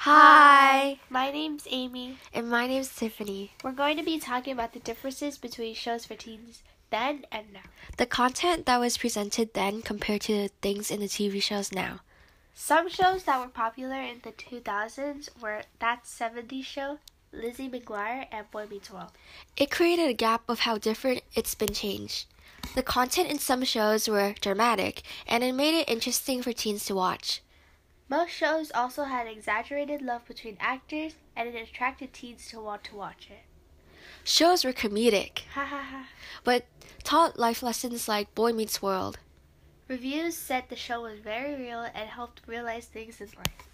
Hi! My name's Amy. And my name's Tiffany. We're going to be talking about the differences between shows for teens then and now. The content that was presented then compared to the things in the TV shows now. Some shows that were popular in the 2000s were That 70s Show, Lizzie McGuire, and Boy Meets World. It created a gap of how different it's been changed. The content in some shows were dramatic, and it made it interesting for teens to watch. Most shows also had exaggerated love between actors, and it attracted teens to want to watch it. Shows were comedic, Ha ha ha. but taught life lessons like Boy Meets World. Reviews said the show was very real and helped realize things in life.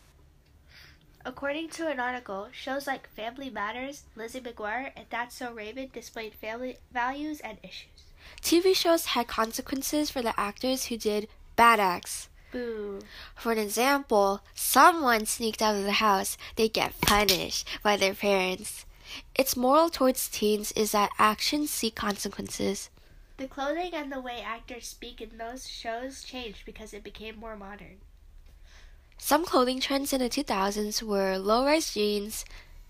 According to an article, shows like Family Matters, Lizzie McGuire, and That's So Raven displayed family values and issues. TV shows had consequences for the actors who did bad acts. Boo. For an example, someone sneaked out of the house, they get punished by their parents. Its moral towards teens is that actions seek consequences. The clothing and the way actors speak in those shows changed because it became more modern. Some clothing trends in the 2000s were low-rise jeans,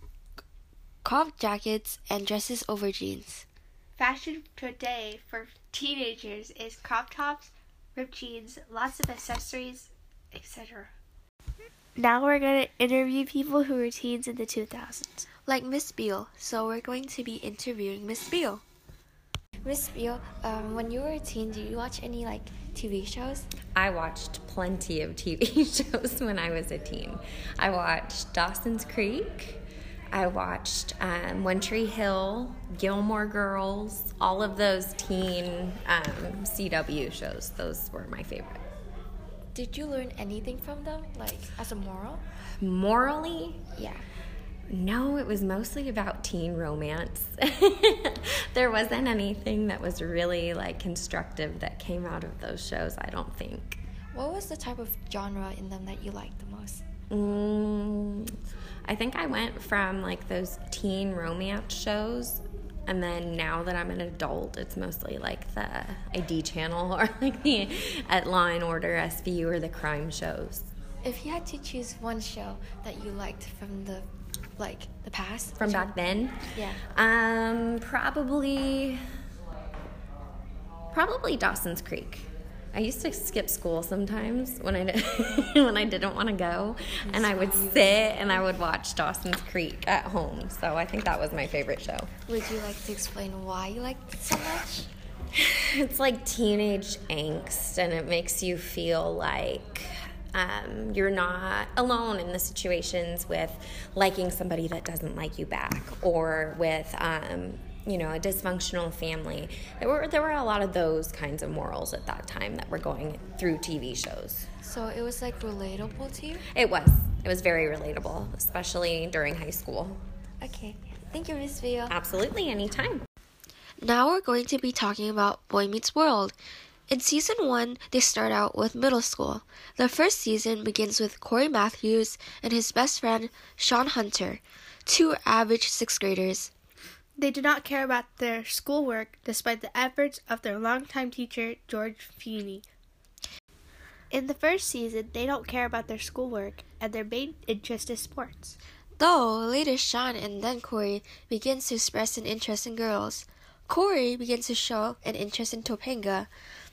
cropped jackets, and dresses over jeans. Fashion today for teenagers is crop tops, ripped jeans, lots of accessories, etc. Now we're going to interview people who were teens in the 2000s. Like Miss Beale, so we're going to be interviewing Miss Beale. Miss Beale, when you were a teen, did you watch any TV shows? I watched plenty of TV shows when I was a teen. I watched Dawson's Creek. I watched One Tree Hill, Gilmore Girls, all of those teen CW shows. Those were my favorite. Did you learn anything from them, as a moral? Morally? Yeah. No, it was mostly about teen romance. There wasn't anything that was really constructive that came out of those shows, I don't think. What was the type of genre in them that you liked the most? I think I went from those teen romance shows, and then now that I'm an adult, it's mostly the ID channel or the Law and Order SVU or the crime shows. If you had to choose one show that you liked from the past? From back then? Yeah. Probably Dawson's Creek. I used to skip school sometimes when I didn't want to go, and I would sit and I would watch Dawson's Creek at home. So I think that was my favorite show. Would you like to explain why you liked it so much? It's like teenage angst, and it makes you feel like you're not alone in the situations with liking somebody that doesn't like you back, or with a dysfunctional family. There were a lot of those kinds of morals at that time that were going through TV shows. So it was relatable to you? It was very relatable, especially during high school. Okay. Thank you, Miss Beale. Absolutely, anytime. Now we're going to be talking about Boy Meets World. In Season 1, they start out with middle school. The first season begins with Corey Matthews and his best friend, Sean Hunter, two average 6th graders. They do not care about their schoolwork despite the efforts of their longtime teacher, George Feeney. In the first season, they don't care about their schoolwork, and their main interest is sports. Though later Sean and then Corey begins to express an interest in girls. Corey begins to show an interest in Topanga,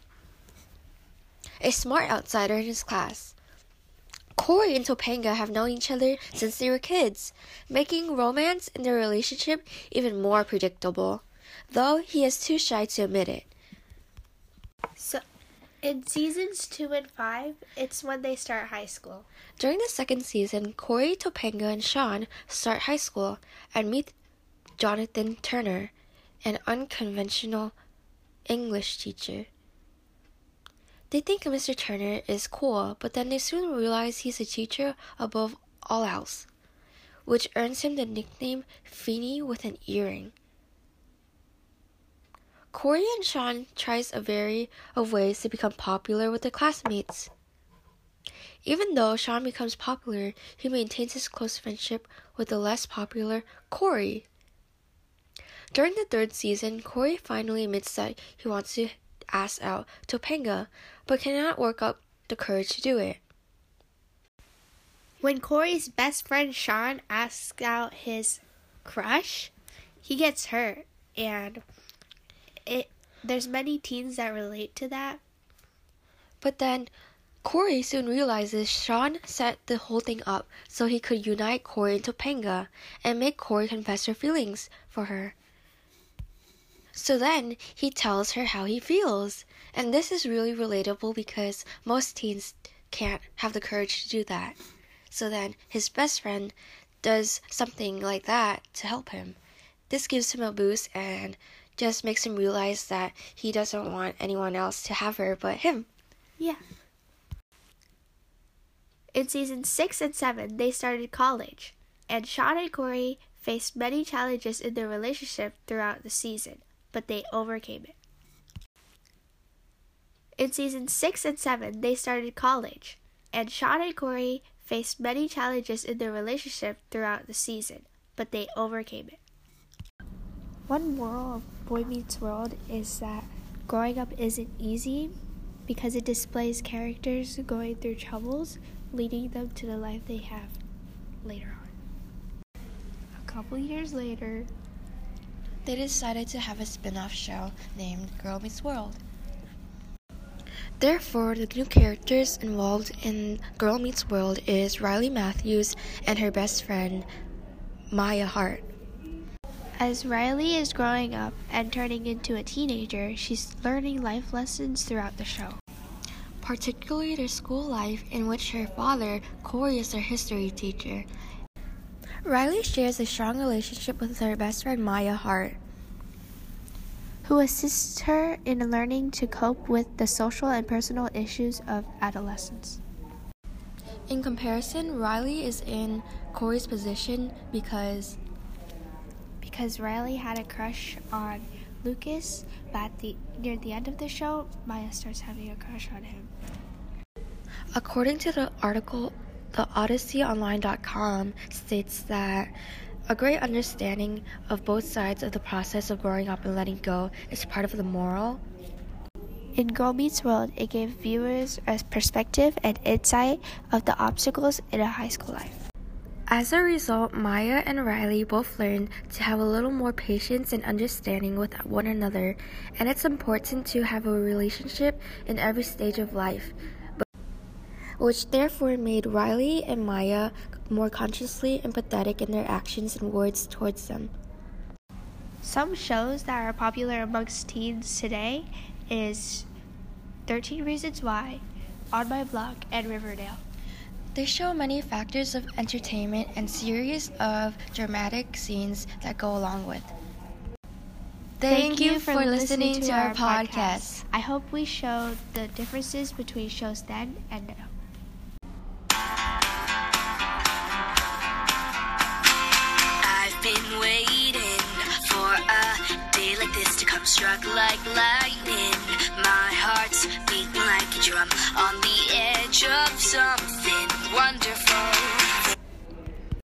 a smart outsider in his class. Corey and Topanga have known each other since they were kids, making romance in their relationship even more predictable, though he is too shy to admit it. So, in seasons 2 and 5, it's when they start high school. During the second season, Corey, Topanga, and Sean start high school and meet Jonathan Turner, an unconventional English teacher. They think Mr. Turner is cool, but then they soon realize he's a teacher above all else, which earns him the nickname Feeney with an earring. Corey and Sean tries a variety of ways to become popular with their classmates. Even though Sean becomes popular, he maintains his close friendship with the less popular Corey. During the third season, Corey finally admits that he wants to ask out Topanga, but cannot work up the courage to do it. When Corey's best friend Sean asks out his crush, he gets hurt, and there's many teens that relate to that. But then Corey soon realizes Sean set the whole thing up so he could unite Corey and Topanga and make Corey confess her feelings for her. So then he tells her how he feels. And this is really relatable because most teens can't have the courage to do that. So then his best friend does something like that to help him. This gives him a boost and just makes him realize that he doesn't want anyone else to have her but him. Yeah. In season 6 and 7, they started college, and Sean and Corey faced many challenges in their relationship throughout the season, but they overcame it. In season 6 and 7, they started college, and Sean and Corey faced many challenges in their relationship throughout the season, but they overcame it. One moral of Boy Meets World is that growing up isn't easy because it displays characters going through troubles, leading them to the life they have later on. A couple years later, they decided to have a spin-off show named Girl Meets World. Therefore, the new characters involved in Girl Meets World is Riley Matthews and her best friend, Maya Hart. As Riley is growing up and turning into a teenager, she's learning life lessons throughout the show. Particularly their school life, in which her father, Corey, is her history teacher. Riley shares a strong relationship with her best friend Maya Hart, who assists her in learning to cope with the social and personal issues of adolescence. In comparison, Riley is in Corey's position because Riley had a crush on Lucas, but near the end of the show, Maya starts having a crush on him. According to the article, the OdysseyOnline.com states that a great understanding of both sides of the process of growing up and letting go is part of the moral. In Girl Meets World, it gave viewers a perspective and insight of the obstacles in a high school life. As a result, Maya and Riley both learned to have a little more patience and understanding with one another, and it's important to have a relationship in every stage of life, which therefore made Riley and Maya more consciously empathetic in their actions and words towards them. Some shows that are popular amongst teens today is 13 Reasons Why, On My Block, and Riverdale. They show many factors of entertainment and series of dramatic scenes that go along with. Thank you for listening to our podcast. I hope we showed the differences between shows then and now. I've been waiting for a day like this to come, struck like lightning. My heart's beating like a drum on the edge of something.